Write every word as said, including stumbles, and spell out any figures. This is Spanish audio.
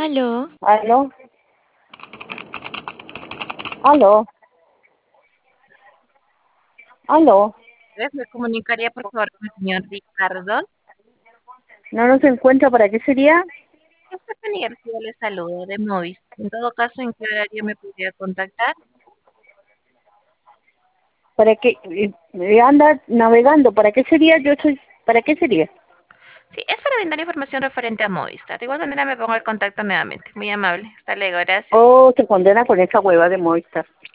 Aló, ¿Aló? ¿Aló? ¿Aló? me comunicaría por favor con el señor Ricardo. ¿No nos encuentra para qué sería? El jefe García le saludo de Movis. En todo caso, ¿en qué horario me podría contactar? ¿Para qué? eh, eh, anda navegando, ¿para qué sería? Yo soy, ¿para qué sería? Sí, es para brindar información referente a Movistar. De igual manera me pongo el contacto nuevamente. Muy amable. Hasta luego, gracias. Oh, se condena con esa hueva de Movistar.